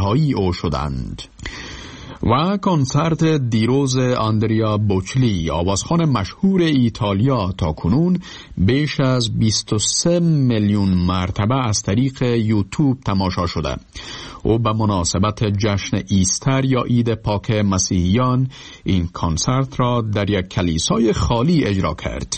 انتهایی او شدند. و کنسرت دیروز آندریا بوچلی، آوازخوان مشهور ایتالیا، تا کنون بیش از 23 میلیون مرتبه از طریق یوتیوب تماشا شده. او به مناسبت جشن ایستر یا عید پاک مسیحیان این کنسرت را در یک کلیسای خالی اجرا کرد.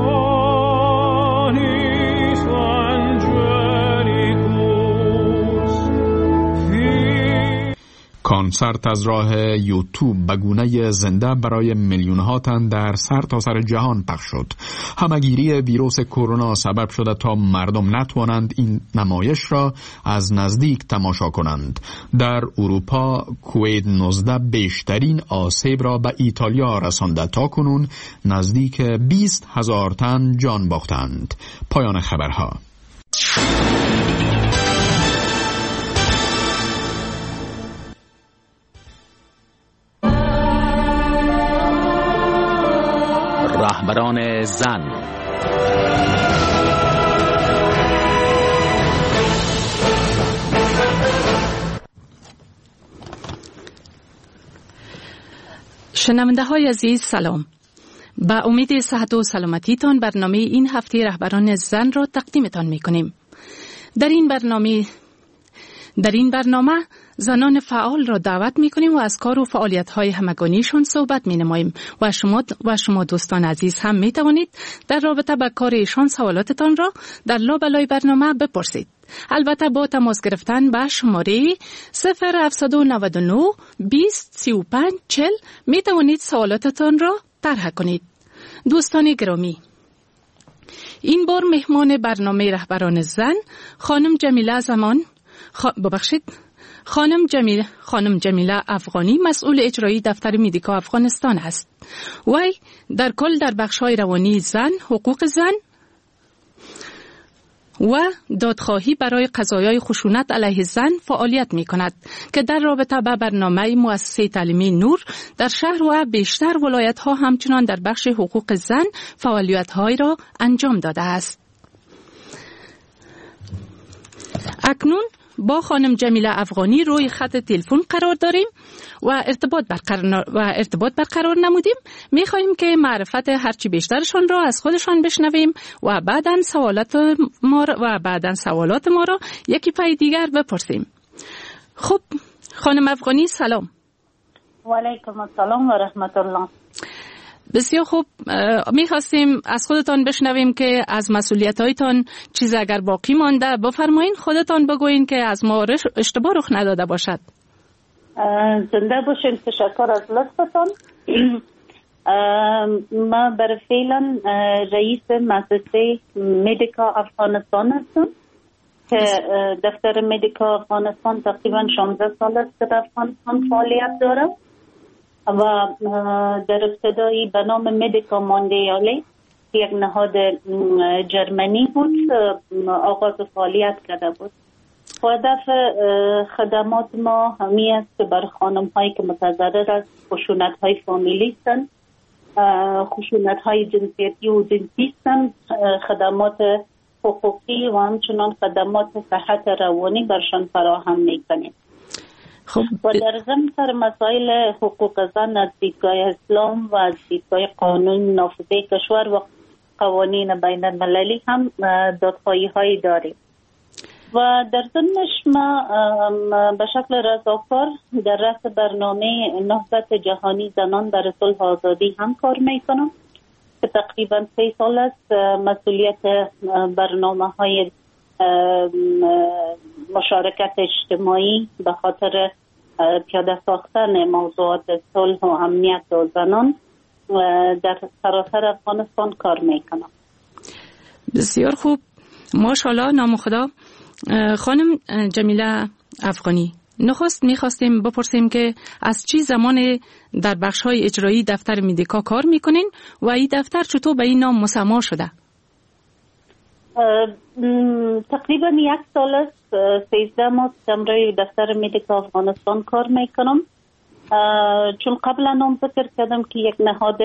کنسرت از راه یوتیوب به گونه زنده برای میلیون‌ها تن در سرتاسر جهان پخش شد. همه‌گیری ویروس کرونا سبب شده تا مردم نتوانند این نمایش را از نزدیک تماشا کنند. در اروپا کووید 19 بیشترین آسیب را به ایتالیا رسانده. تا کنون نزدیک 20,000 تن جان باختند. پایان خبرها. رهبران زن. شنونده های عزیز سلام. با امید صحت و سلامتیتان برنامه این هفته رهبران زن را تقدیمتان می کنیم. در این برنامه زنان فعال را دعوت می کنیم و از کار و فعالیت های همگانیشان صحبت می نماییم و شما دوستان عزیز هم می توانید در رابطه با کار ایشان سوالاتتان را در لابلای برنامه بپرسید. البته با تماس گرفتن به شماره 0799 20 35 40 می توانید سوالاتتان را طرح کنید. دوستان گرامی، این بار مهمان برنامه رهبران زن خانم جمیله افغانی، مسئول اجرایی دفتر مدیکا افغانستان است. وی در کل در بخش‌های روانی زن، حقوق زن و دادخواهی برای قضایای خشونت علیه زن فعالیت می کند که در رابطه با برنامه مؤسسه تعلیمی نور در شهر و بیشتر ولایت ها همچنان در بخش حقوق زن فعالیت های را انجام داده است. اکنون با خانم جمیله افغانی روی خط تلفن قرار داریم و ارتباط برقرار نمودیم. می‌خواهیم که معرفت هرچی بیشترشان را از خودشان بشنویم و بعداً سوالات ما را یکی پای دیگر بپرسیم. خب خانم افغانی سلام. و علیکم السلام و رحمت الله. بسیار خوب، می‌خواستیم از خودتان بشنویم که از مسئولیت‌هایتان چیز اگر باقی مانده بفرمایید، خودتان بگویید که از ما اشتباه رخ نداده باشد. زنده باشین. تشکر از لطفتان. ما برای فعلا رئیس مؤسسه مدیکا افغانستان هستم که دفتر مدیکا افغانستان تقریبا 16 سال است که در افغانستان فعالیت دارم و در ابتدایی به نام مدیکا ماندیالی یک نهاد جرمنی بود آغاز فعالیت کرده بود. هدف خدمات ما همی است که بر خانم هایی که متضرر از خشونت های فامیلی هستند، خشونت های جنسیتی و جنسی هستند، خدمات حقوقی و همچنان خدمات صحت روانی برشان فراهم میکنیم. و در ضمن سر مسائل حقوق زن از دیدگاه اسلام و از دیدگاه قانون نافذه کشور و قوانین بین المللی هم دادخواهی هایی داریم. و در ضمنش ما به شکل رضاکار در رأس برنامه نهضت جهانی زنان برای صلح و آزادی هم کار میکنم که تقریبا 3 سال است مسئولیت برنامه های مشارکت اجتماعی به خاطر پیاده ساختن موضوعات صلح و امنیت و زنان در سراسر افغانستان کار میکنم. بسیار خوب، ماشاءالله، نام خدا. خانم جمیله افغانی، نخست میخواستیم بپرسیم که از چی زمان در بخش‌های اجرایی دفتر مدیکا کار میکنین و این دفتر چطور به این نام مسما شده؟ تقریبا 1 سال است 13 ماه در دفتر مدیکا افغانستان کار میکنم. چون قبلا هم فکر کردم که یک نهاد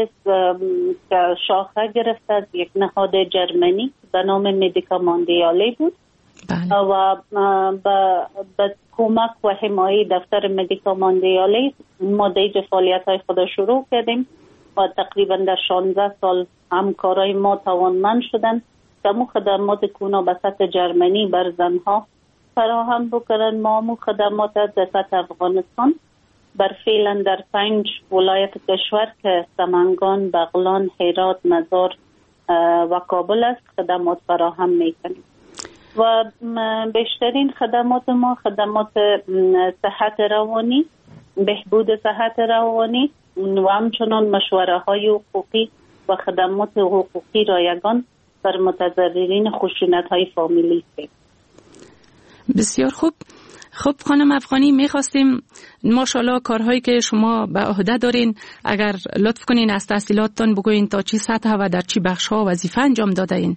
شاخه گرفته از یک نهاد جرمنی به نام مدیکا ماندیالی بود و به کمک و حمایت دفتر مدیکا ماندیالی ما دیگه فعالیت‌های خود شروع کردیم و تقریبا در 16 سال همکارای ما توانمند شدن که مو خدمات کونا به سطح جرمنی بر زنها فراهم بکنن. ما مو خدمات در سطح افغانستان بر فعلا در 5 ولایت کشور که سمنگان، بغلان، هرات، مزار و کابل است خدمات فراهم میکنیم و بیشترین خدمات ما خدمات صحت روانی، بهبود صحت روانی و همچنان مشوره های حقوقی و خدمات حقوقی رایگان بر متضررین خشونت های فامیلی است. بسیار خوب. خب خانم افغانی، میخواستیم ماشاءالله کارهایی که شما به عهده دارین اگر لطف کنین از تحصیلاتتان بگوین تا چی سطح و در چی بخش ها وظیفه انجام داده این؟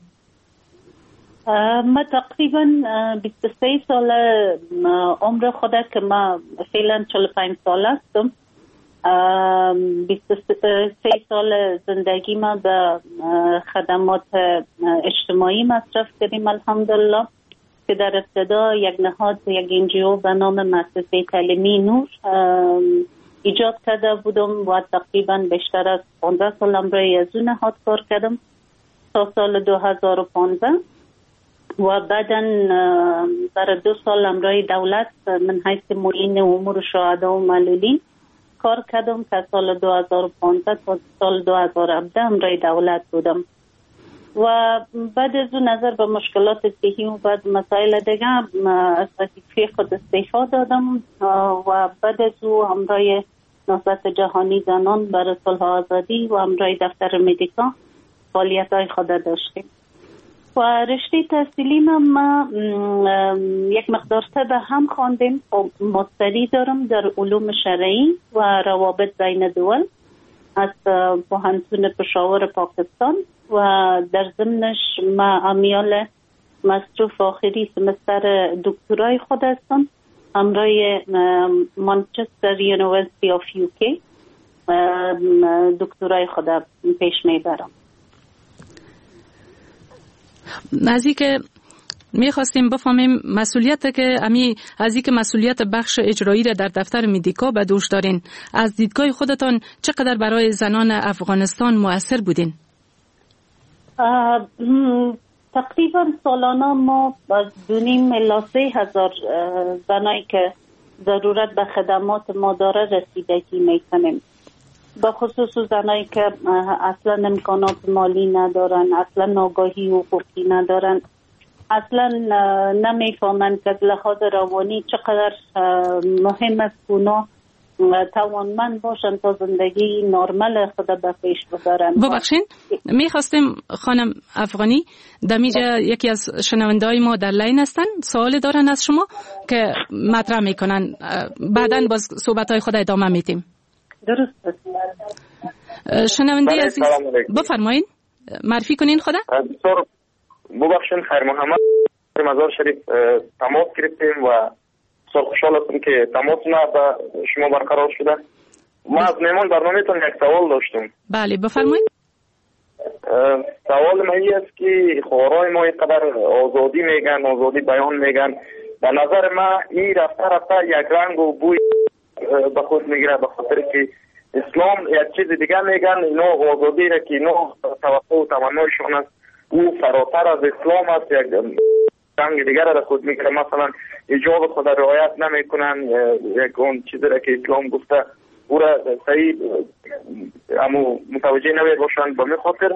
ما تقریبا 23 سال عمر خودم که ما فعلا 45 سال هستم. 23 سال زندگی ما به خدمات اجتماعی مصرف کردیم الحمدلله که در ابتدا یک نهاد یک NGO به نام مؤسسه تعلیمی نور ایجاد کرده بودم و تقریبا بیشتر از 15 سال امروی از اون نهاد کار کردم تا سال 2015 و بعدا برای 2 سال امروی دولت من حیث معین امور شهدا و معلولین کار کردم که سال 2015 تا سال 2017 امروی دولت بودم و بعد از اون نظر به مشکلات صحی و بعد مسائل دیگه از وظیفه خود استعفا دادم و بعد از اون همراه نهضت جهانی زنان برای صلح و آزادی و همراه دفتر مدیکا فعالیت‌های خود داشتیم و رشته تحصیلی ما یک مقدار به هم خواندیم. ماستری دارم در علوم شرعی و روابط بین دول از پوهنتون پشاور پاکستان و در ضمنش ما امیال مصروف آخری سمستر دکترای خود هستم همراه مانچستر یونیورسیتی آف UK دکترای خود پیش میبرم. نزدیک که میخواستیم بفهمیم مسئولیت که از اینکه مسئولیت بخش اجرایی را در دفتر مدیکا به دوش دارین، از دیدگاه خودتان چقدر برای زنان افغانستان مؤثر بودین؟ تقریبا سالانه ما از 2.5 الی 3,000 زنایی که ضرورت به خدمات ما داره رسیدگی میکنیم. به خصوص زنایی که اصلا امکانات مالی ندارن، اصلا آگاهی حقوقی ندارن، اصلا نمیفهمند که از لحاظ روانی چقدر مهم است اونا توانمند باشن تا زندگی نرمال خود به پیش ببرن. ببخشین میخواستیم خانم افغانی دمیجا یکی از شنونده‌های ما در لین هستن، سوال دارن از شما که مطرح میکنن، بعداً باز صحبت‌های خود ادامه میدیم. درست است. شنونده عزیز بفرمایید، معرفی کنین خدا. ببخشید خیر محمد مزار شریف تماس گرفتیم و خوشحال هستم که تماس ما با شما برقرار شده. ما از میمان برنامه‌تون یک سوال داشتم. بله بفرمایید. سوال من است که خبرای ما اینقدر آزادی میگن، آزادی بیان میگن، به نظر من این رفته یک رنگ و بوی به خود میگیره، به خاطر که اسلام یک چیز دیگه میگن، اینا آزادی را که اینا توقع و تمنایشون است او فراتر از اسلام است، یک رنگ دیگر را خود میگیره. مثلا حجاب خود رعایت نمیکنن، یک اون چیزی را که اسلام گفته او را صحیح امو متوجه نمی باشند. به می خاطر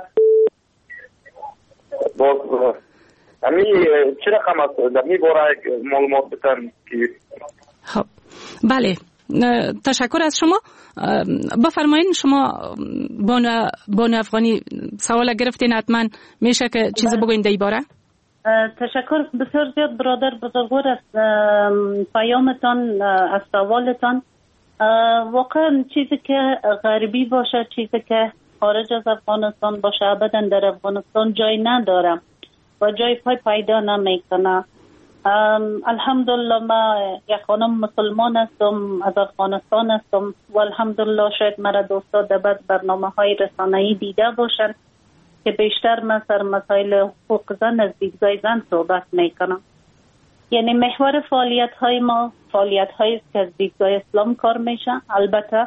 باز امی چه رقم است در می باره معلومات بتن که خب بله تشکر از شما. بفرمایید شما بانو افغانی سوال گرفتین، حتما میشه که چیز بگوین در باره. تشکر بسیار زیاد برادر بزرگوار از پیامتان، از سوالتان. واقعا چیزی که غربی باشه، چیزی که خارج از افغانستان باشه ابدا در افغانستان جای نداره و جای پای پیدا نمیکنه. الحمدلله ما یک خانم مسلمان هستم، از افغانستان هستم و الحمدلله شاید مرا دوستا در بعد برنامه های رسانه‌ای دیده باشن که بیشتر من سر مسائل حقوق زن از دیدگاه زن صحبت میکنم یعنی محور فعالیت های ما فعالیت های است که از دیدگاه اسلام کار میشه، البته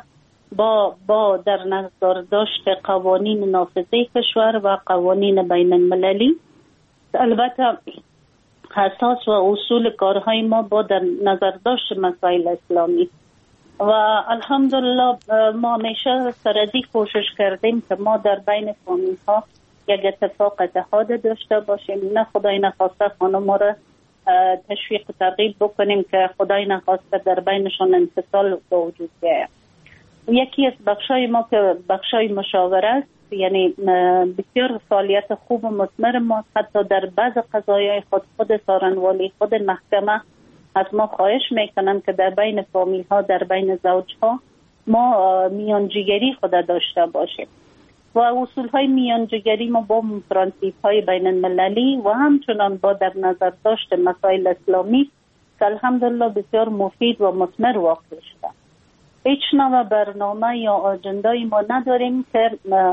با در نظر داشت قوانین نافذه کشور و قوانین بین المللی. البته اساس و اصول کارهای ما با در نظر داشت مسائل اسلامی و الحمدلله ما همیشه سردی کوشش کردیم که ما در بین فامیل ها یک اتفاق اتحاد داشته باشیم، نه خدای نخواسته خانم را تشویق و ترغیب بکنیم که خدای نخواسته در بینشان انفصال به وجود بیاید. یکی از بخشای ما که بخشای مشاوره است، یعنی بسیار فعالیت خوب و مثمر ما، حتی در بعض قضایای خود سارنوالی خود محکمه از ما خواهش میکنن که در بین فامیل ها در بین زوج ها ما میانجیگری خود داشته باشیم و اصول های میانجیگری ما با پرانسیپ های بین المللی و همچنان با در نظر داشت مسائل اسلامی که الحمدلله بسیار مفید و مثمر واقع شده. هیچ نوع برنامه یا آجندای ما نداریم که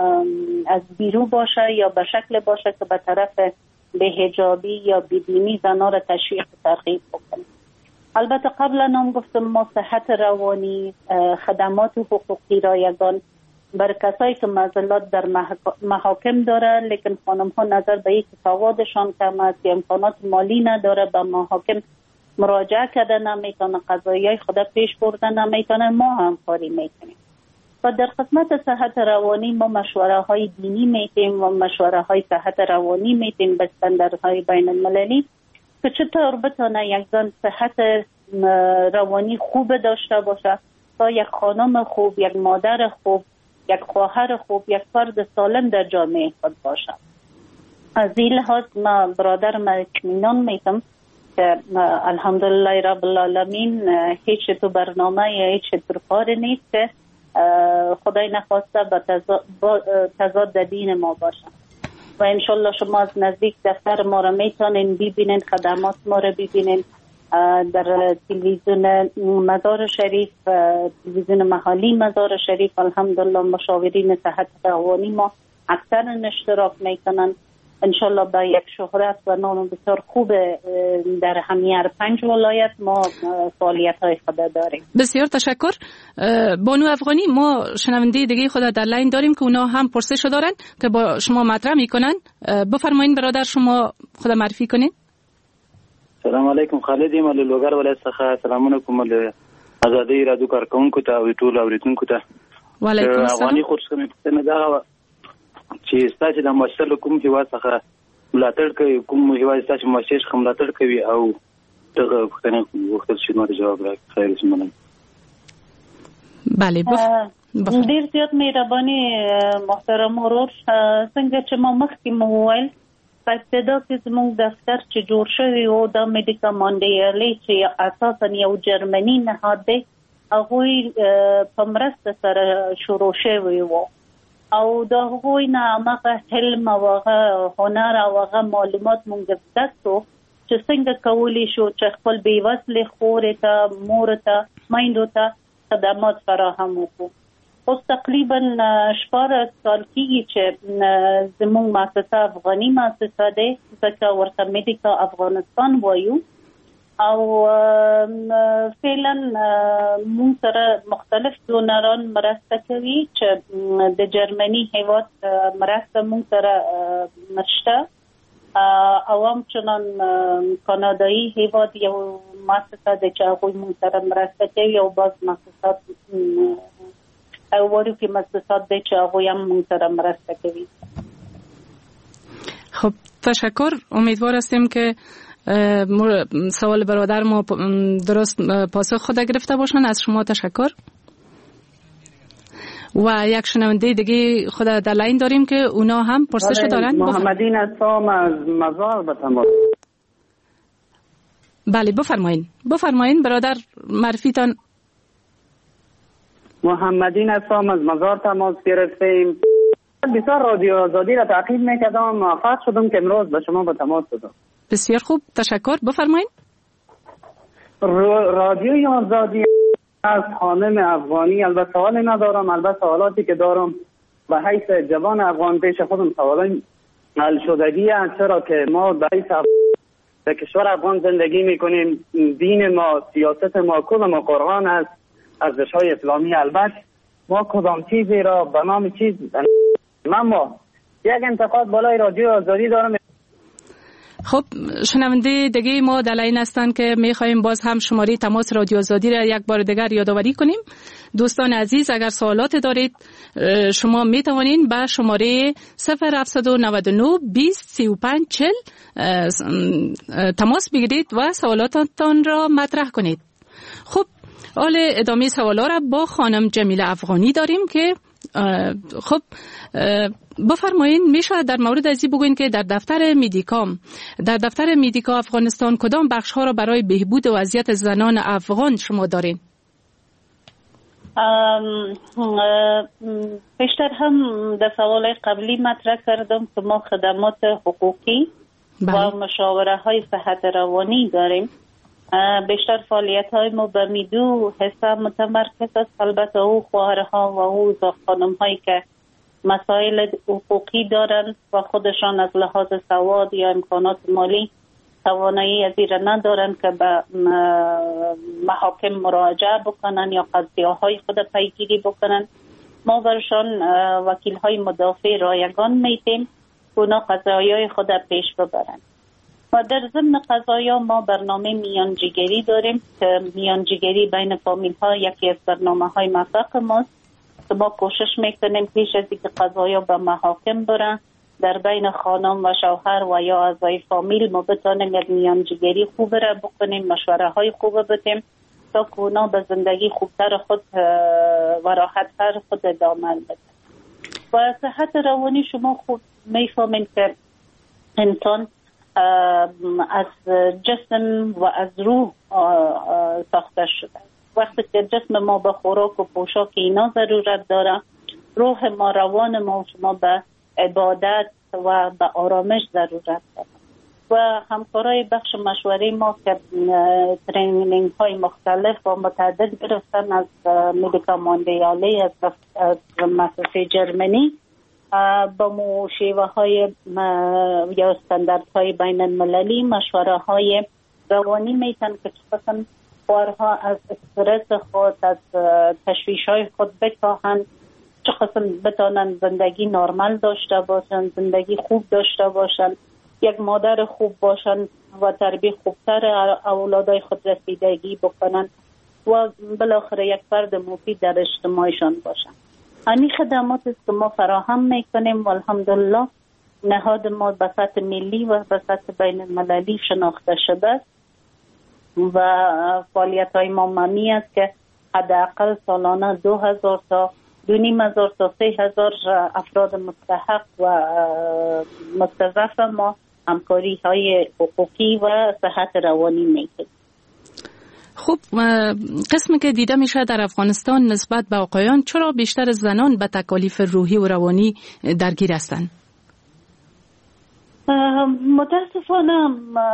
از بیرون باشه یا به شکل باشه که به طرف بی‌حجابی یا بی‌دینی زنها را تشویق و ترغیب بکنیم. البته قبلا هم گفتم ما صحت روانی، خدمات حقوقی رایگان بر کسایی که معضلات در محاکم داره لیکن خانم ها نظر به یک سوادشان کم است یا امکانات مالی نداره به محاکم مراجعه کرده نمیتونه، قضایای خود پیش برده نمیتونه، ما همکاری میکنیم و در خدمت صحت روانی ما مشوره های دینی میتیم و مشوره های صحت روانی میتیم به استانداردهای بین المللی که چطور بتونه یک زن صحت روانی خوب داشته باشه تا یک خانم خوب، یک مادر خوب، یک خواهر خوب، یک فرد سالم در جامعه خود باشه. از این لحاظ ما برادرم اطمینان میتم که الحمدلله رب العالمین هیچ تو برنامه یا هیچ تو کار نیست که خدای نخواسته با تضاد دین ما باشه و انشالله شما از نزدیک دفتر ما را میتونین ببینین، خدمات ما را ببینین در تلویزیون مزار شریف، تلویزیون محلی مزار شریف. الحمدلله مشاورین صحت روانی ما اکثر اشتراک میکنن. انشالله با یک شهرت و نام بسیار خوب در همه 5 ولایت ما فعالیت های خود داریم. بسیار تشکر. بانو افغانی، ما شنونده دیگه خود در لاین داریم که اونا هم پرسش دارن که با شما مطرح میکنن. بفرمایید برادر، شما خود معرفی کنین. سلام علیکم. خالد مل لوګر ولایت څخه سلامونه کوم له ازادي رادیو کارکونکو ته او ټول اوریدونکو ته. وعلیکم السلام. افغاني خورشمه نه دا چې ستاسو د مؤثر کوم هیواد څخه ملاتړ کوي، کوم هیواد ستاسو مؤثر څخه ملاتړ کوي او دغه وختونه وخت چې نو جواب راکړي. خیر اسمنه. بله ډیر زیات مهرباني محترم ورور. څنګه چې ما مخکې موویل په ابتدا کې زموږ دفتر چې جوړ شوی او د میډیکا مونډیالي چې اساسا یو جرمني نهاد دی هغوی په مرسته سره شروع شوی و او د هغوی نه هغه علم او هغه هنر او هغه معلومات مونږ زده کړو چې څنګه کولی شو چې خپل بیوزلې خورې ته، مور ته، میندو ته خدمات فراهم وکړو. اوس تقریبا 14 سال کېږي چې زموږ مؤسسه افغاني مؤسسه ده، ځکه ورته میډیکا افغانستان وایو او فعلا مونږ سره مختلف دونران مرسته کوي چې د جرمني هیواد مرسته مونږ سره نشته او همچنان کانادایی هیواد یو مؤسسه ده چې هغوی مونږ سره مرسته کوي او باز مؤسسات او وړو کې مؤسسات ده چې هغوی هم مونږ سره مرسته کوي. خب تشکر. امیدوار هستیم که سوال برادر ما درست پاسخ خود گرفته باشن. از شما تشکر. و یک شنونده دیگه خود در لاین داریم که اونا هم پرسش دارن. محمدین اسام از مزار به تماس. بله بفرمایین برادر معرفیتان. محمدین اسام از مزار تماس گرفتیم. بسیار رادیو آزادی را تعقیب میکردم، موفق شدم که امروز به شما به تماس بدم. بسیار خوب، تشکر. بفرمایید. رادیوی آزادی از خانم افغانی البته سوالی ندارم، البته سوالاتی که دارم به حیث جوان افغان پیش خودم سوالای حل شدگی است، چرا که ما به حیث در کشور افغان زندگی میکنیم. دین ما، سیاست ما، کل ما قرآن است، ارزش‌های اسلامی. البته ما کدام چیزی را به نام چیز ما یک انتقاد بالای رادیو آزادی دارم. خب شنونده دیگه ما در لاین هستند که می‌خوایم باز هم شماره تماس رادیو آزادی را یک بار دیگر یادآوری کنیم. دوستان عزیز اگر سوالات دارید شما میتوانید به شماره 0799 20 35 40 تماس بگیرید و سوالاتتان را مطرح کنید. خب حال ادامه سوالا را با خانم جمیله افغانی داریم که خب بفرمایید میشه در مورد ازی بگوین که در دفتر میدیکا افغانستان کدام بخش ها را برای بهبود وضعیت زنان افغان شما دارین؟ بیشتر هم در سوال قبلی مطرح کردم که ما خدمات حقوقی و مشاوره های صحت روانی داریم. بیشتر فعالیت های ما به میدو حساب متمرکز است. البته او خواهرها و او خانم هایی که مسائل حقوقی دارند و خودشان از لحاظ سواد یا امکانات مالی توانایی از این ندارند که به محاکم مراجعه بکنن یا قضیه های خود پیگیری بکنن، ما برشان وکیل های مدافع رایگان میتیم که اونا قضایای خود پیش ببرند. و در ضمن قضایا ما برنامه میانجیگری داریم که میانجیگری بین فامیل ها یکی از برنامه های موفق ماست که ما کوشش میکنیم پیش از اینکه قضایا به محاکم برن در بین خانم و شوهر و یا اعضای فامیل ما بتانیم یک میانجیگری خوب را بکنیم، مشوره های خوب بدیم تا که اونا به زندگی خوبتر خود و راحتتر خود ادامه بدن. و صحت روانی شما خوب میفهمین که انسان از جسم و از روح ساخته شده. وقتی که جسم ما به خوراک و پوشاک اینا ضرورت داره، روح ما، روان ما شما به عبادت و به آرامش ضرورت داره. و همکارای بخش مشوره ما که ترینینگ های مختلف و متعدد گرفتن از مدیکا موندیالی از مؤسسه جرمنی با شیوه های یا استاندارد های بین المللی مشوره های روانی میتن که چقدر خواهرها از استرس خود، از تشویش های خود بکاهن، چقدر بتانن زندگی نرمال داشته باشن، زندگی خوب داشته باشن، یک مادر خوب باشن و تربیت خوبتر اولادای خود رسیدگی بکنن و بالاخره یک فرد مفید در اجتماعشان باشن. همین خدمات است که ما فراهم میکنیم و الحمدلله نهاد ما به سطح ملی و به سطح بین المللی شناخته شده است و فعالیت های ما معنی است که حداقل سالانه 2000 تا 2500 تا 3000 افراد مستحق و مستضعف ما همکاری های حقوقی و صحت روانی میکنیم. خب قسمی که دیده میشه در افغانستان نسبت به آقایان، چرا بیشتر زنان به تکالیف روحی و روانی درگیر هستند؟ متاسفانه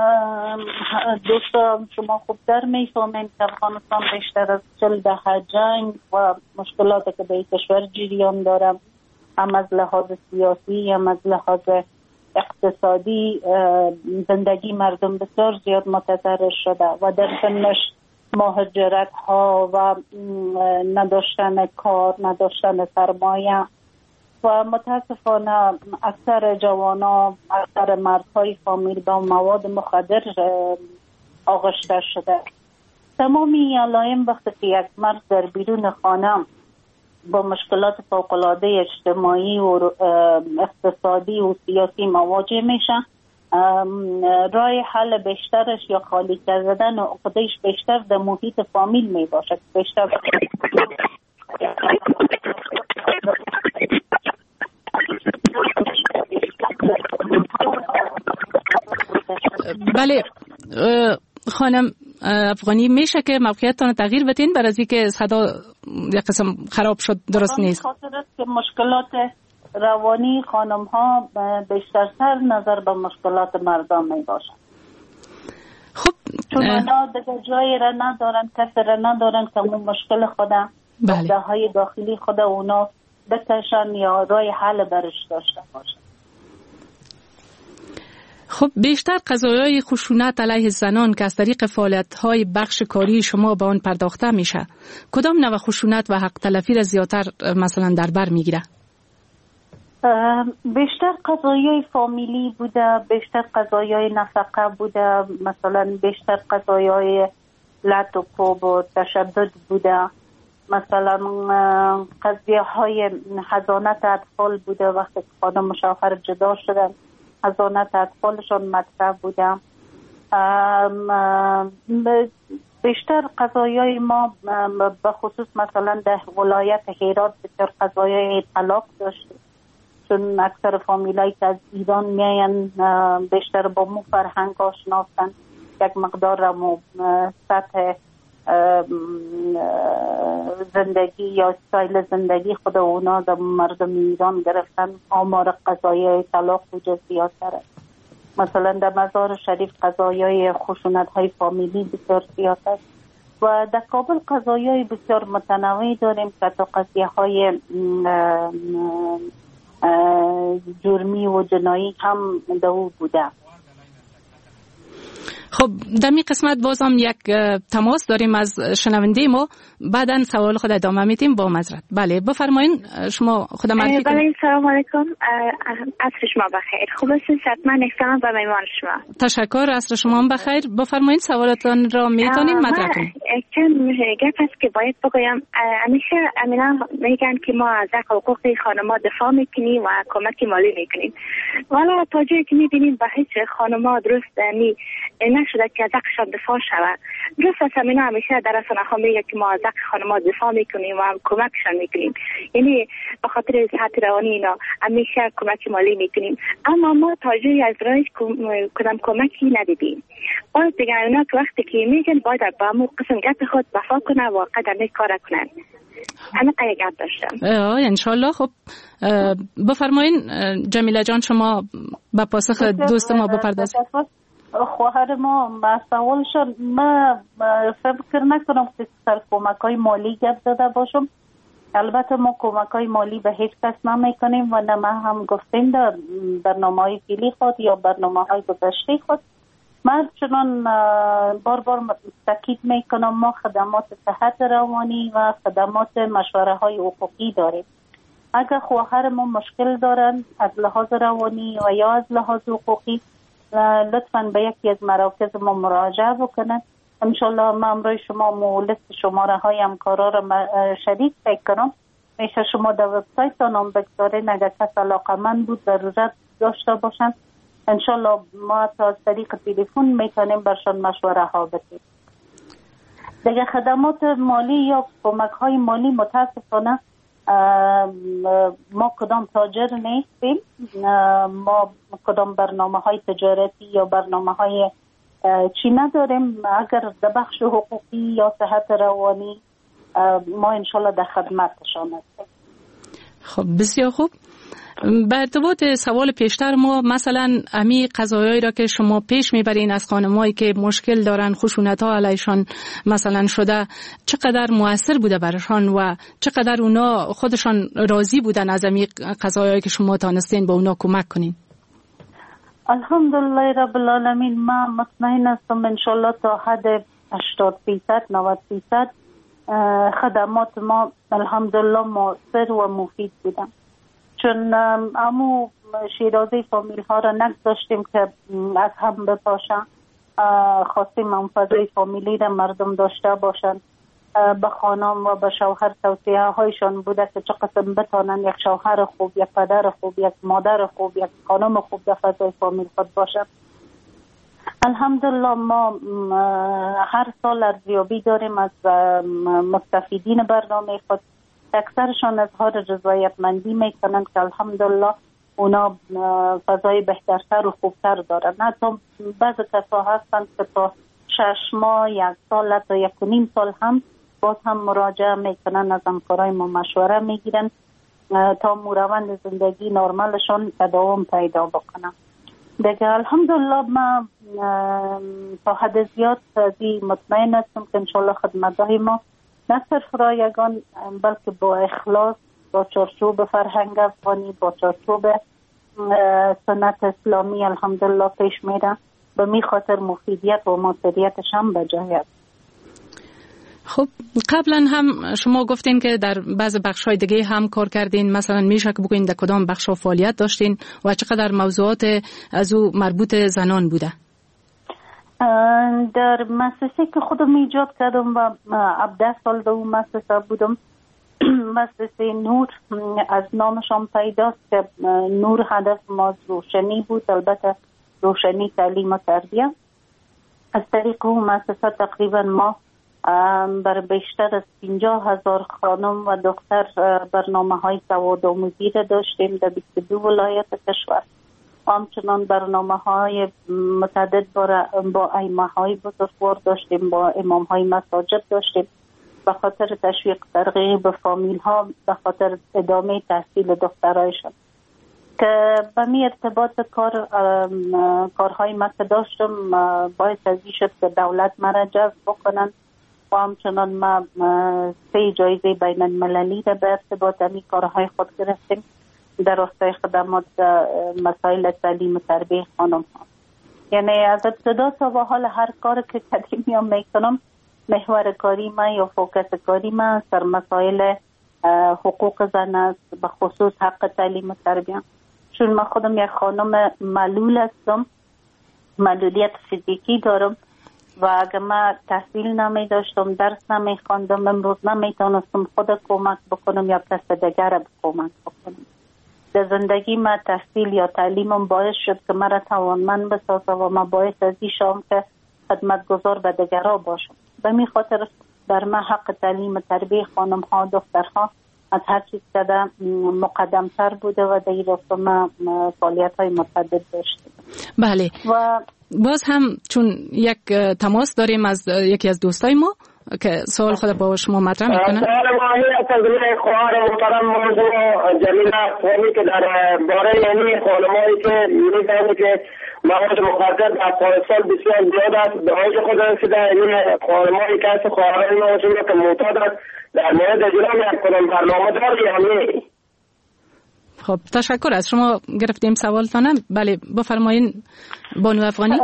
دوستان شما خوب در میفهمین که افغانستان بیشتر از 40 دهه جنگ و مشکلاتی که به کشور جریان داره، هم از لحاظ سیاسی هم از لحاظ اقتصادی زندگی مردم بسیار زیاد متضرر شده و در ضمنش مهاجرت ها و نداشتن کار، نداشتن سرمایه و متاسفانه اکثر جوانا، اکثر مردهای فامیل با مواد مخدر آغشته شده. تمامی علائم وقتی که یک مرد در بیرون خانه با مشکلات فوق‌العاده اجتماعی و اقتصادی و سیاسی مواجه میشه، راه حل بیشترش یا خالی کردن و عقده‌اش بیشتر در محیط فامیل می باشد. بیشتر بله خانم افغانی، میشه که موقعیتتان تغییر بدین برای از اینکه صدا یک قسم خراب شد، درست نیست. خاطر است که مشکلات روانی خانم ها بیشترتر نظر به مشکلات مردان می باشند. خب چون اونا دیگه جایی را ندارن، کسی را ندارن که اون مشکل خودم ده های داخلی خود اونا بکشن یا رای حل برش داشته باشن. خب بیشتر قضایای خشونت علیه زنان که از طریق فعالیت‌های بخش کاری شما به آن پرداخته میشه، کدام نوع خشونت و حق تلفی را زیادتر مثلا در بر میگیره؟ بیشتر قضایای فامیلی بوده، بیشتر قضایای نفقه بوده، مثلا بیشتر قضایای لعن و کوب و تشدد بوده، مثلا قضیه های حضانت اطفال بوده. وقتی خانم و شوهر جدا شدن حضانت اطفالشان مطرح بوده. بیشتر قضایای ما به خصوص مثلا در ولایت هرات بسیار قضایای طلاق داشت، چون اکثر فامیلایی که از ایران میاین بیشتر با مو فرهنگ آشناستن، یک مقدار مو سطح زندگی یا استایل زندگی خود اونا در مردم ایران گرفتن. آمار قضایای طلاق و زیاد داره. مثلا در مزار شریف قضایای خشونت های فامیلی بسیار زیاد است و در کابل قضایای بسیار متنوعی داریم که تا قضیه های جرمی و جنایی هم دو بوده. خب در این قسمت بازم یک تماس داریم از شنونده ما، بعداً سوال خود ادامه میدیم با معذرت. بله بفرمایید، شما خود معرفی کنید. بله سلام علیکم، عصر شما بخیر. خوب هستید؟ حتما احترام و میمان شما. تشکر، عصر شما هم بخیر. بفرمایید سوالتان را میتونید مطرح کنید. گپ است که باید بگویم، همیشه امینا میگن که ما از حقوق خانم‌ها دفاع میکنیم و کمک مالی میکنیم، ولی تا جایی که میبینیم به هیچ خانم‌ها درست نشده که از حقشان دفاع شود. درست است امینا همیشه در رسانه‌ها میگه که ما از حق خانم‌ها دفاع میکنیم و کمکشان میکنیم، یعنی به خاطر صحت روانی اینا همیشه کمک مالی میکنیم، اما ما تا جایی از رایش کدام کمکی ندیدیم. باید دیگه اونا که وقتی که میگن باید با همون قسم گپ خود وفا کنه و قدم کار کنن. همه قیقت داشتم انشالله. خب بفرمایین جمیله جان، شما به پاسخ دوست ما بپردازید. خواهر ما سوالشان ما فکر نکنم که سر کمکای مالی گپ زده باشم. البته ما کمکای مالی به هیچ کس نمیکنیم و نه ما هم گفتیم در برنامه‌های فعلی خود یا برنامه‌های گذشته خود. من چنان بار تاکید میکنم ما خدمات صحت روانی و خدمات مشوره های حقوقی داریم. اگر خواهر ما مشکل دارن از لحاظ روانی و یا از لحاظ حقوقی، لطفاً به یکی از مراکز ما مراجعه بکنن. انشالله ما امروز شما لیست شماره های همکارا را شریک کنم. میشه شما در وبسایت نام بگذارین، اگر کس علاقه‌مند بود ضرورت داشته باشن انشالله ما از طریق تلفن میتونیم برشان مشوره ها بدیم. دیگه خدمات مالی یا کمک های مالی متاسفانه ما کدام تاجر نیستیم، ما کدام برنامه های تجارتی یا برنامه های چی نداریم. اگر در بخش حقوقی یا صحت روانی ما انشالله در خدمتشان هستیم. خب بسیار خوب. به ارتباط سوال پیشتر ما مثلا امی قضایایی را که شما پیش میبرین از خانمایی که مشکل دارن، خشونت ها علیشان مثلا شده، چقدر مؤثر بوده برشان و چقدر اونا خودشان راضی بودن از امی قضایایی که شما تانستین با اونا کمک کنین؟ الحمدلله رب العالمین ما مطمئن هستم انشالله تا حد 80-90% خدمات ما الحمدلله مؤثر و مفید بودن، چون امو شیرازه فامیل ها را نگذاشتیم که از هم بپاشن. خواستیم هم فضای فامیلی را مردم داشته باشن. به خانم و به شوهر توصیه هایشان بوده که چه قسم بتانن یک شوهر خوب، یک پدر خوب، یک مادر خوب، یک خانم خوب در فضای فامیل خود باشن. الحمدلله ما هر سال ارزیابی داریم از مستفیدین برنامه خود، اکثرشان اظهار رضایتمندی میکنن که الحمدلله اونا فضای بهترتر و خوبتر دارن. حتی بعض کسا هستن که تا 6 ماه، 1 سال، تا 1.5 سال هم باز هم مراجعه میکنن، از همکارای ما مشوره میگیرن تا روند زندگی نرمالشان تداوم پیدا بکنن. دیگه الحمدلله ما تا حد زیاد مطمئن هستم که انشالله خدمت‌های ما نه صرف رایگان بلکه با اخلاص، با چارچوب فرهنگ افغانی، با چارچوب سنت اسلامی الحمدلله پیش میره، به می خاطر مفیدیت و مؤثریتش هم به جای است. خب قبلا هم شما گفتین که در بعض بخش‌های دیگه هم کار کردین، مثلا میشه که بگوین در کدام بخش‌ها فعالیت داشتین و چقدر موضوعات از او مربوط زنان بوده؟ در مؤسسه که خودم ایجاد کردم و 17 سال در اون مؤسسه بودم، مؤسسه نور از نامشان پیداست که نور هدف ما روشنی بود، البته روشنی تعلیم و تربیه. از طریق اون مؤسسه تقریبا ما بر بیشتر از 50,000 خانم و دختر برنامه‌های سوادآموزی را داشتیم در 22 ولایت کشور. همچنان برنامه‌های متعدد با ائمه‌های بزرگوار داشتیم، با امام‌های مساجد داشتیم، به خاطر تشویق ترغیب فامیل‌ها، به خاطر ادامه تحصیل دخترایشان که به می ارتباط کارهای ما که داشتم باعث ازی شد که دولت مرا جذب بکنن و همچنان ما 3 جایزه بین المللی را به ارتباط امی کارهای خود گرفتیم در راستای خدمات مسائل تعلیم و تربیه خانم ها. یعنی از ابتدا تا به حال هر کار که کدیمی میکنم محور کاری ما یا فوکس کاری ما سر مسائل حقوق زن است، به خصوص حق تعلیم و تربیه. چون من خودم یک خانم معلول هستم، معلولیت فیزیکی دارم و اگر من تحصیل نمی داشتم، درس نمی خواندم، امروز نمی تونستم خود کمک بکنم یا کس دیگر کمک بکنم. در زندگی من تحصیل یا تعلیمم باعث شد که مرا توانمند بسازه و من باعث از این شام که خدمتگزار به دیگرها باشم. به می خاطر در من حق تعلیم و تربیه خانم ها دخترها از هر چیز کده مقدم تر بوده و در این راستا ما فعالیت های متعدد داشتیم. بله. و باز هم چون یک تماس داریم از یکی از دوستای ما که سوال خود با شما مطرح میکنه. سوال ما این است از خواهر محترم موضوع جمیله افغانی که در باره یعنی خانمایی که می‌بینید که مواد مخدر در افغانستان بسیار زیاد است، به اوج خود رسیده. این خانمایی که از خواهرای ما که معتاد است در مورد اجرا می‌کنن برنامه داری همین. خب تشکر از شما گرفتیم سوالتانه. بله بفرمایین بانو افغانی.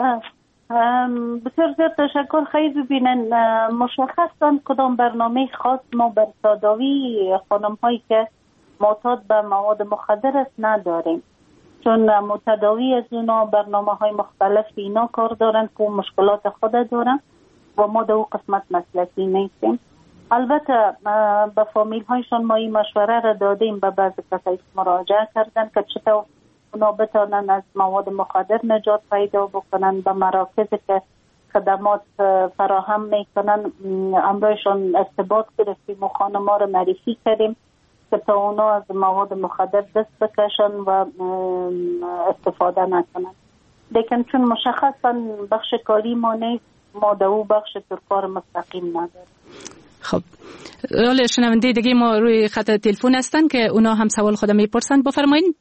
بسیار زیاد تشکر. خیلی ببینن مشخصا کدام برنامه خاص ما بر تداوی خانم هایی که معتاد به مواد مخدر است نداریم، چون متداوی از اونا برنامه های مختلف اینا کار دارن که مشکلات خود دارن و ما در او قسمت مسلکی نیستیم. البته به فامیل هایشان ما این مشوره را دادیم، به بعض کسایی مراجعه کردن که چطور اونا بتانن از مواد مخدر نجات پیدا بکنن. به مراکزی که خدمات فراهم میکنن امرایشان ارتباط گرفتیم و خانم‌ها را معرفی کردیم که تا اونا از مواد مخدر دست بکشن و استفاده نکنن. لیکن چون مشخصا بخش کاری ما نیست، ما در او بخش کار مستقیم نداریم. خب حالا شنونده دیگه ما روی خط تلفن هستن که اونا هم سوال خودم میپرسن. بفرمایید.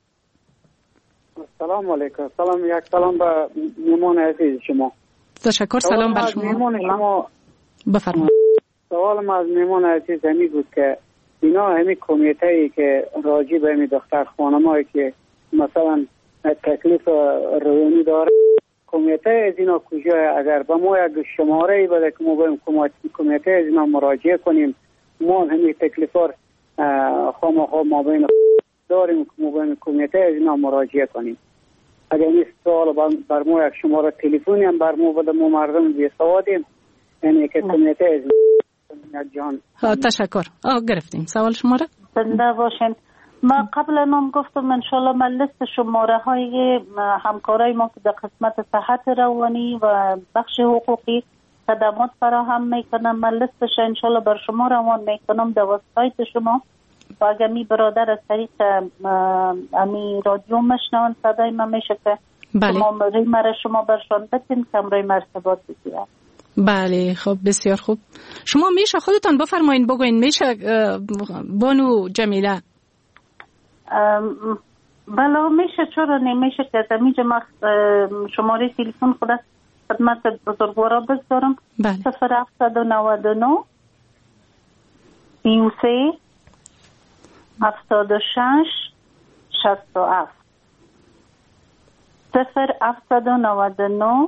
سلام علیکم. یک سلام به میمون عزیز شما. تشکر. سلام بر شما. میمون شما بفرمایید. سوال ما از میمون عزیز همی بود که اینا همی کمیته‌ای که راجع به می دختر خانمایی که مثلا تکلیف روانی داره، کمیته از اینا کجا؟ اگر به ما یک شماره بده که ما بریم کمیته از اینا مراجعه کنیم، ما همین تکلیفا خامخا ما بین داریم که ما بریم کمیته از اینا مراجعه کنیم. اگر این سوال بر ما یک شماره تلفنی هم بر ما بده، ما مردم بی‌سوادیم، یعنی که کمیته از یک جان. تشکر. گرفتیم سوال شما را. زنده باشین. ما قبل هم گفتم انشالله من لیست شماره های همکارای ما که در قسمت صحت روانی و بخش حقوقی خدمات فراهم میکنم، من لیستش انشالله بر شما روان میکنم در وبسایت شما و اگر می برادر از طریق امی رادیو مشنون صدای من میشه که شما ریمر شما برشان بتین که امروی مرتبات بگیرم. بله خب بسیار خوب. شما میشه خودتان بفرمایین بگوین میشه بانو جمیله؟ بله میشه، چرا نمیشه که از اینجا ما شماره تلفن خود خدمت بزرگوارا بگذارم. 0799 33 76 67 0799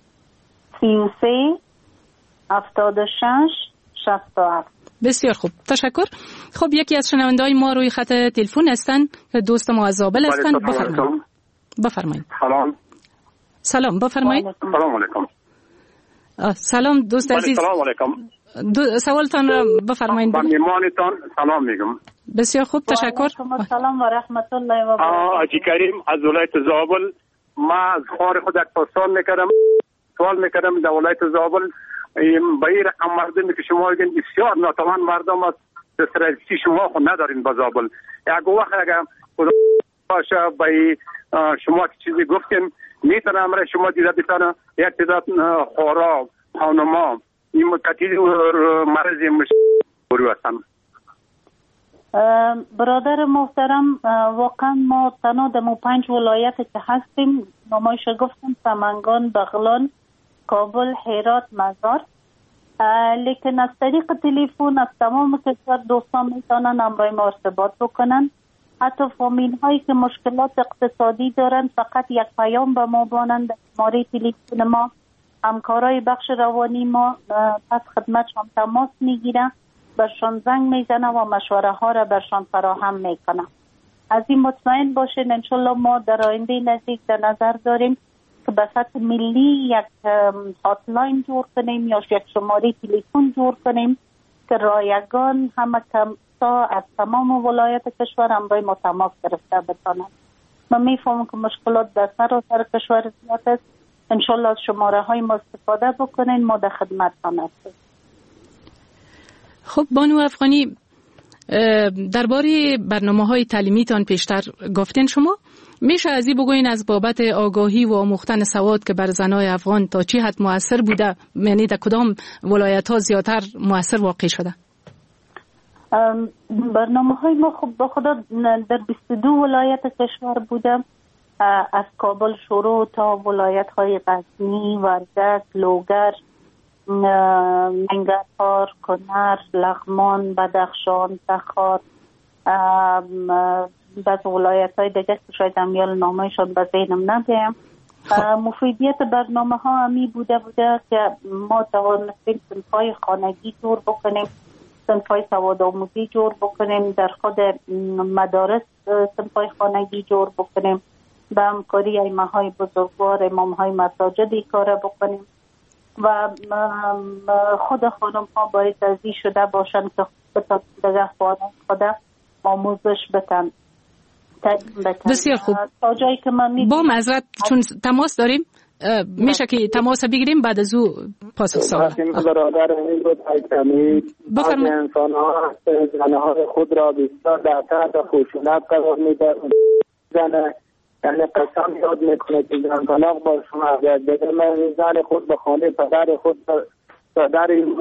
33 76 67. بسیار خوب، تشکر. خب یکی از شنونده‌های ما روی خط تلفن هستن که دوست ما از زابل هستن. بفرمایید. سلام بفرمایید. سلام علیکم. سلام دوست عزیز. سلام علیکم. سوالتان را بفرمایید. با میمانتان سلام میگم. بسیار خوب، تشکر. سلام و رحمت الله و برکاته. حاجی کریم از ولایت زابل. ما از خار خود یک سوال میکردم در ولایت زابل به این رقم مردمی که شما میگن بسیار ناتوان مردم است، دسترسی شما خود ندارین به زابل. یک وقت اگر خدا باشه به شما چیزی گفتیم میتونم را شما دیده بیتانه یک تعداد خوراک خانما این متعدد مرض مشکلی هستن. برادر محترم، واقعا ما تنها در 5 ولایت که هستیم نمایش گفتم سمنگان، بغلان، کابل، هرات، مزار، لیکن از طریق تلفن از تمام کشور دوستان میتونن همراه ما ارتباط بکنن. حتی فامیل هایی که مشکلات اقتصادی دارن فقط یک پیام به ما بانند شماره تلفن ما، همکارای بخش روانی ما پس خدمتشان تماس میگیرن، برشان زنگ میزنه و مشوره ها را برشان فراهم میکنه. از این مطمئن باشین انشالله ما در آینده نزدیک در نظر داریم که به سطح ملی یک هاتلاین جور کنیم یا یک شماره تلفن جور کنیم که رایگان همه کمسا از تمام ولایت کشور همراه ما تماس گرفته بتانند. من میفهمم که مشکلات در سر کشور زیاد است. انشالله از شماره های ما استفاده بکنین، ما در خدمت هستیم. خب بانو افغانی، درباره برنامه‌های تعلیمیتان پیشتر گفتین شما، میشه از این بگوین از بابت آگاهی و آموختن سواد که بر زنای افغان تا چی حد مؤثر بوده، یعنی در کدام ولایت‌ها زیادتر مؤثر واقع شده؟ برنامه‌های ما خب به خدا در 22 ولایت کشور بوده، از کابل شروع تا ولایت‌های غزنی، وردک، لوگر، ننگرهار، کنر، لغمان، بدخشان، تخار، بعض ولایت‌های دیگه که شاید امیال نامه‌شان به ذهنم نبیم. مفیدیت برنامه ها همی بوده که ما توانستیم صنف‌های خانگی جور بکنیم، صنف‌های سواد آموزی جور بکنیم، در خود مدارس صنف‌های خانگی جور بکنیم، به همکاری ائمه‌های بزرگوار، امام‌های مساجد کار بکنیم و خود خانم ها باید تضیح شده باشند که دیگه خود آموزش بتن. بسیار خوب. تا جایی که من با معذرت چون تماس داریم میشه که تماس بگیریم بعد از او پاسخ سوال. بفرمایید. انسان ها زنهای خود را بسیار در تحت خشونت قرار میدن، یعنی قسم یاد میکنه که زن طلاق با شما اگر بده من زن خود به خانه پدر خود پدر یعنی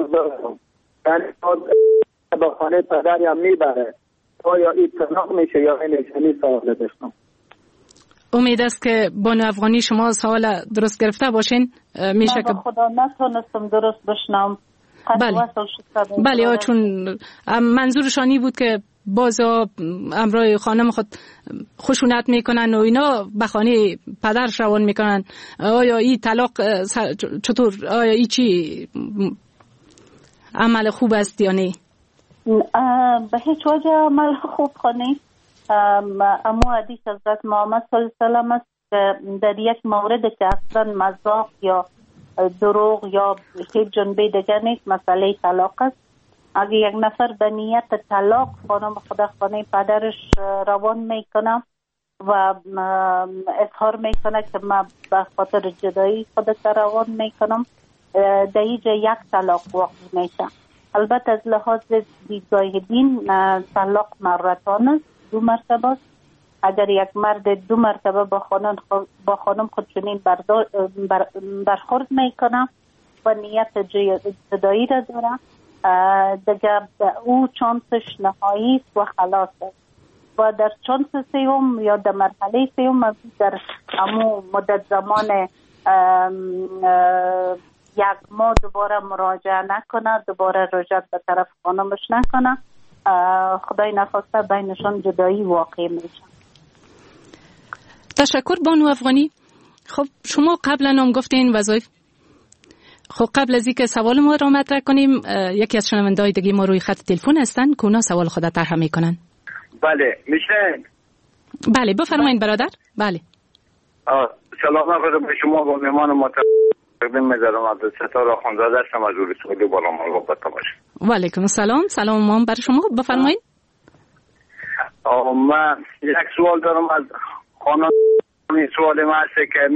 به خانه پدر هم میبره تا یا این طلاق میشه یا این سوال داشتم. امید است که بانو افغانی شما سوال درست گرفته باشین. میشه که خدا نتونستم درست بشنم. بله چون منظورشانی بود که بازا امرای خانم خود خشونت میکنن و اینا به خانه پدرش روان میکنن. آیا این طلاق چطور، آیا این چی عمل خوب است یا نه؟ به هیچ وجه عمل خوب نیست. اما حدیث حضرت محمد صلی الله علیه و سلم است که در یک مورد که اصلا مذاق یا دروغ یا هیچ جنبه دیگر نیست، مسئله طلاق است. اگر یک نفر به نیت طلاق خانه پدرش روان میکنه و اظهار میکنه که من به خاطر جدایی خودت روان میکنم، در اینجا یک طلاق واقع میشه. البته از لحاظ دیدگاه دین طلاق مرتان است، 2 مرتبه است. اگر یک مرد 2 مرتبه با خانم خود چنین برخورد میکنه و نیت جدایی را داره، دیگر او چانسش نهایی است و خلاص است و در چانس سوم یا در مرحله سوم در همون مدت زمان 1 ماه دوباره مراجعه نکنه، دوباره رجوع به طرف خانمش نکنه، خدای نخواسته بینشان جدایی واقع میشه. تشکر بانو افغانی. خب شما قبلا هم گفتین وظایف. خب قبل از اینکه سوال ما را مطرح کنیم یکی از شنونده‌های دیگه ما روی خط تلفن هستن که اونا سوال خود طرح میکنن. بله میشه؟ بله بفرمایید برادر. بله سلام علیکم به شما و مهمان محترم می‌ذارم از ستاره خانزاده هستم از اورسولی بالا مرغوب باشه. و علیکم السلام. سلام ما بر شما. بفرمایید. من یک سوال دارم از خانم. این سوال ما هست که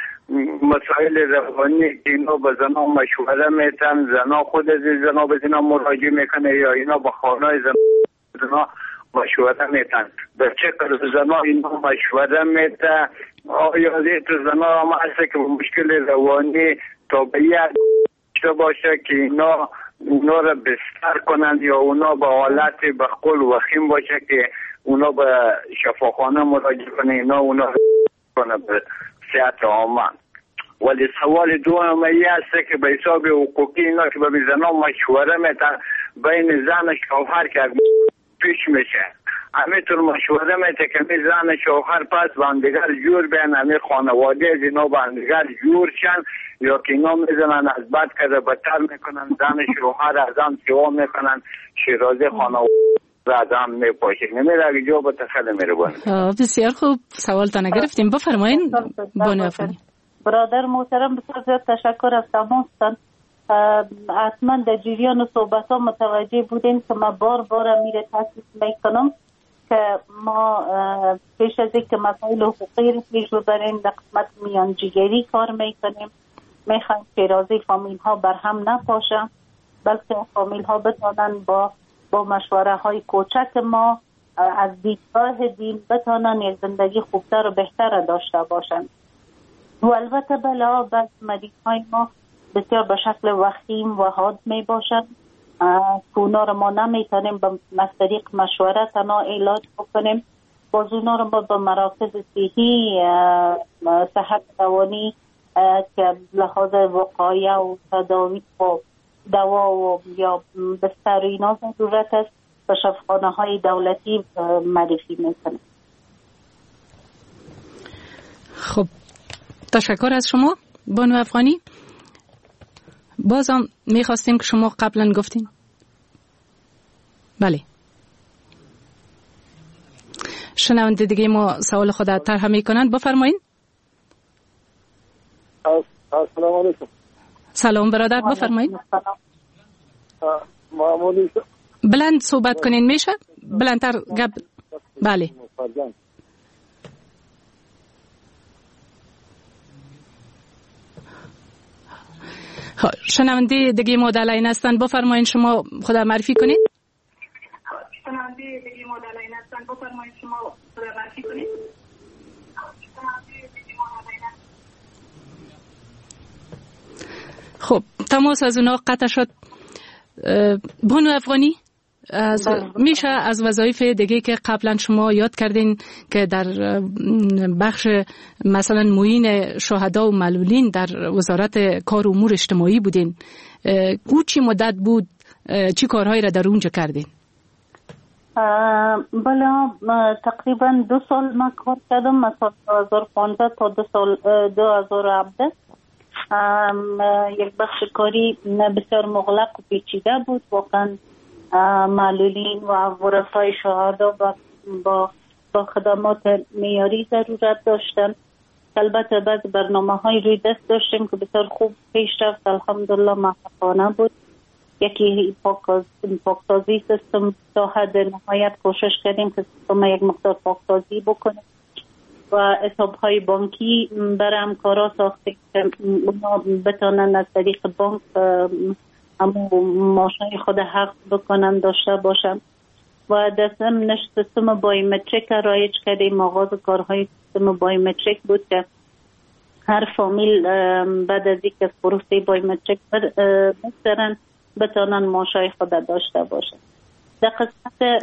مسائل روانی که اینا به زنا مشوره میتن، زنا خود از زنا به زنا مراجعه میکنه یا اینا با خانه زنا مشوره میتن، به چه طرف زنا اینا مشوره میتن؟ آیا تو زنا هم هست که مشکل روانی طبیعی باشه که اینا را بستر کنند یا اونا به حالت به قول وخیم باشه که اونا به شفاخانه مراجعه کنه، اونا کنه به صحت عامه. ولی سوال دوم ای است که به حساب حقوقی اینا که به زنا مشوره میتن بین زن شوهر که پیش میشه، همینطور مشوره میته که زن شوهر پس با هم دیگر جور بین، همین خانواده از اینا با هم دیگر جور شن یا که اینا میزنن از بد کده بدتر میکنن، زن شوهر از هم سوا میکنن، شیرازی خانواده از هم میپاشه. نمیره اگه جواب تخیل میره بانه. بسیار خوب سوالتان گرفتیم. بفرمایین بانو افغانی. برادر محترم بسیار زیاد تشکر از تماستان. حتما در جریان صحبت ها متوجه بودین که ما بار میره تحسیس میکنم که ما پیش از اینکه مسائل حقوقی رو پیش ببریم در قسمت میانجیگری کار میکنیم. میخوایم که راضی فامیل ها بر هم نپاشن، بلکه فامیل ها بتانن با مشوره های کوچک ما از دیدگاه دین بتانن یک زندگی خوبتر و بهتر داشته باشن. و البته بلا بعض مریض های ما بسیار به شکل وخیم و حاد می باشن که اونا رو ما نمیتونیم به طریق مشوره تنها علاج بکنیم. باز اونا رو ما به مراکز صحی صحت روانی که لحاظ وقایه و تداوی و دوا و یا بستر اینا ضرورت است به شفاخانه های دولتی معرفی میکنیم. خب تشکر از شما بانو افغانی. بازم میخواستیم که شما قبلا گفتین. بله شنونده دیگه ما سوال خود طرح میکنن. بفرمایید. السلام علیکم. سلام برادر بفرمایید. معمولی بلند صحبت کنین میشه؟ بلندتر گپ. بله شنونده دیگه ما در لاین هستن. بفرمایید شما خود معرفی کنید. شنونده دیگه ما در لاین هستن. بفرمایید شما خود معرفی کنید. خب تماس از اونا قطع شد. بانو افغانی میشه از وظایف دیگه که قبلا شما یاد کردین که در بخش مثلا معین شهدا و معلولین در وزارت کار و امور اجتماعی بودین، او چی مدت بود، چی کارهایی را در اونجا کردین؟ بله تقریبا 2 سال من کار کردم، مثلا 2015 تا 2017. یک بخش کاری بسیار مغلق و پیچیده بود. واقعا معلولین و ورثای شهدا با خدمات معیاری ضرورت داشتن. البته بعض برنامه‌های روی دست داشتیم که بسیار خوب پیش رفت، الحمدلله موفقانه بود. یکی پاکسازی سیستم تا حد نهایت کوشش کردیم که سیستم یک مقدار پاکسازی بکنیم و حساب‌های بانکی برای همکارا ساختیم که اونا بتانن از طریق بانک معاشهای خود حق بکنن داشته باشن و در ضمنش سیستم بایومتریک رایج کردیم. آغاز کارهای سیستم بایومتریک بود که هر فامیل بعد از اینکه پروسه بایومتریک بگذرن بتانن معاشهای خود داشته باشن. در قسمت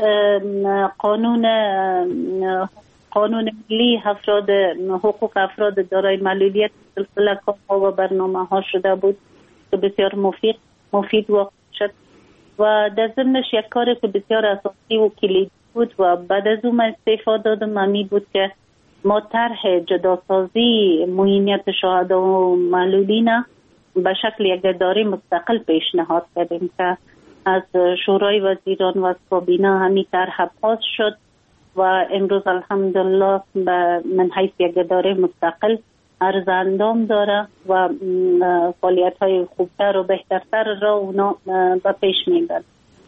قانون ملی حقوق افراد دارای معلولیت سلسله کارها و برنامه‌ها شده بود که بسیار مفید واقع شد و در ضمنش یک کاری که بسیار اساسی و کلیدی بود و بعد از اون استعفا دادم همی بود که ما طرح جداسازی معینیت شهدا و معلولین به شکل یک اداره مستقل پیشنهاد کردیم که از شورای وزیران و از کابینه همین طرح پاس شد و امروز الحمدلله من حیث یک اداره مستقل عرض اندام داره و فعالیت های خوبتر و بهترتر را اونا به پیش میبرد.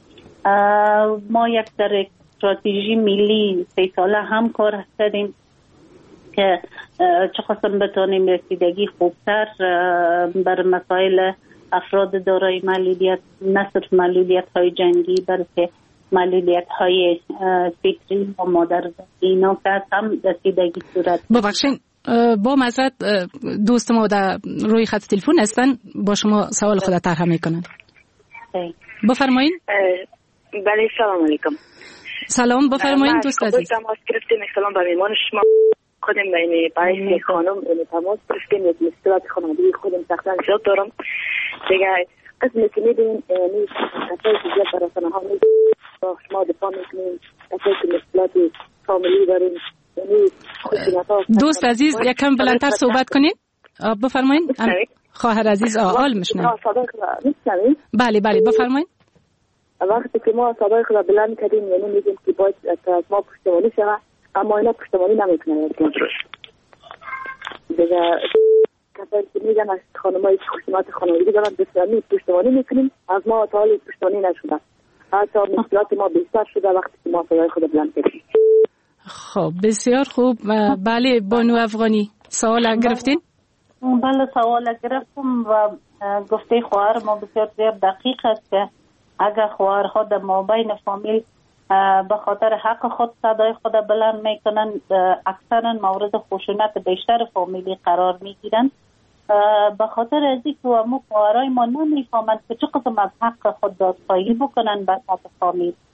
ما یک در استراتژی ملی 3 ساله هم کار کردیم که چه قسم بتانیم رسیدگی خوبتر بر مسائل افراد دارای معلولیت، نه صرف معلولیت های جنگی بلکه معلولیت های فکری و مادرزادی اینا که هم رسیدگی صورت. ببخشید با معذرت دوست ما در روی خط تلفن هستن، با شما سوال خود طرح میکنن. بفرمایید. بله سلام علیکم. سلام بفرمایید دوست عزیز. تماس گرفتیم سلام به میهمان شما. خودم بین بایستی خانم تماس گرفتیم، یک مشکلات خانوادگی خودم سختاً زیاد دارم. دیگه قسمی که میدین نیست کسایی که زیاد براسانه ها نیست با شما دفاع میکنیم، کسایی که مشکلات فامیلی داریم. دوست عزیز یکم بلندتر صحبت کنید. بفرمایید. خواهر عزیز آل میشنم. بله بله بفرمایید. وقتی که ما صدای خود بلند کردیم یعنی میگیم که باید از ما پشتیبانی شود، اما اینا پشتیبانی نمیکنن. دیگه کسایی که میگن از خانمایی که خشونت خانوادگی دارن بسیاری پشتیبانی میکنیم، از ما تا حالی پشتیبانی نشدن، حتی مشکلات ما بیشتر شده وقتی که ما صدای خود بلند کردیم. خب بسیار خوب. بله بانو افغانی سوال گرفتین؟ بله سوال گرفتم و گفته خواهر ما بسیار دقیق است که اگر خواهرها در مابین فامیل به خاطر حق خود صدای خود بلند میکنن، اکثرا مورد خشونت بیشتر فامیلی قرار میگیرن، به خاطر از اینکه خواهرای ما نمیفهمند که چه قسم از حق خود دادخواهی بکنن به سطح فامیل.